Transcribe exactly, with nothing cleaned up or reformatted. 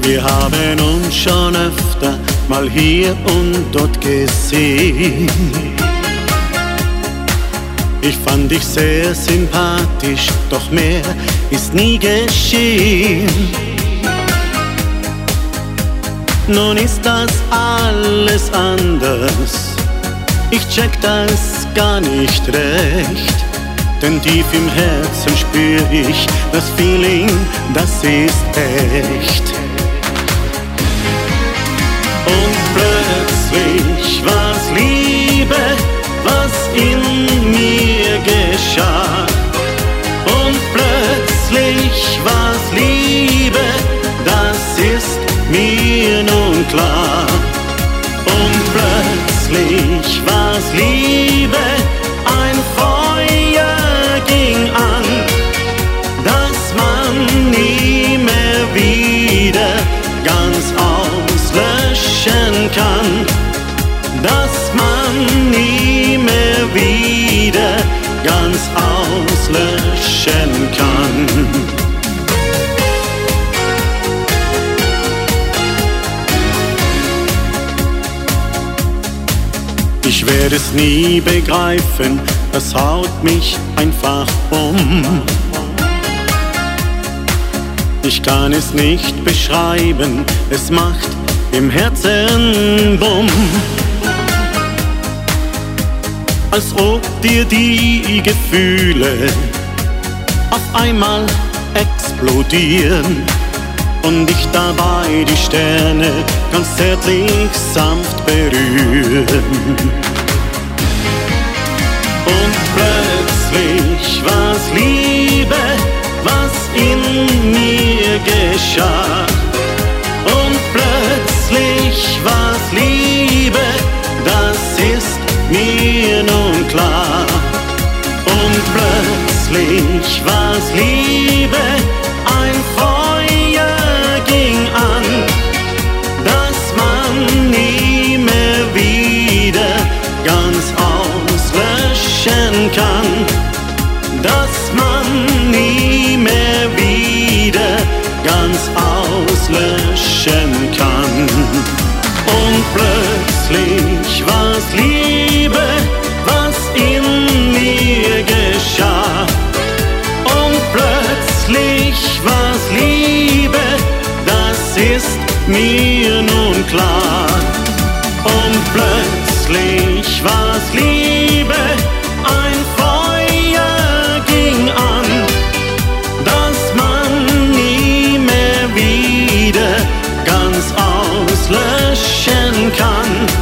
Wir haben uns schon öfter mal hier und dort gesehen. Ich fand dich sehr sympathisch, doch mehr ist nie geschehen. Nun ist das alles anders, ich check das gar nicht recht. Denn tief im Herzen spür ich das Feeling, das ist echt. Und plötzlich war's Liebe, was in mir geschah. Und plötzlich war's Liebe, das ist mir nun klar. Und plötzlich war's Liebe, ein Feuer ging an, das man nie mehr wieder ganz auslöschen kann. Das man nie mehr wieder ganz auslöschen kann. Ich werde es nie begreifen, das haut mich einfach um. Ich kann es nicht beschreiben, es macht im Herzen Bumm. Als ob dir die Gefühle auf einmal explodieren und ich dabei die Sterne ganz zärtlich sanft berühren. Und plötzlich war's Liebe, was in mir geschah. Und plötzlich war's Liebe, das ist mir nun klar. Und plötzlich war's Liebe, ein Feuer ging an, das man nie mehr wieder ganz auslöschen kann. Das man nie mehr wieder ganz auslöschen kann. Und plötzlich war's Liebe, was in mir geschah. Und plötzlich war's Liebe, das ist mir nun klar. Und plötzlich war's Liebe, ein Feuer ging an, das man nie mehr wieder ganz auslöschen kann.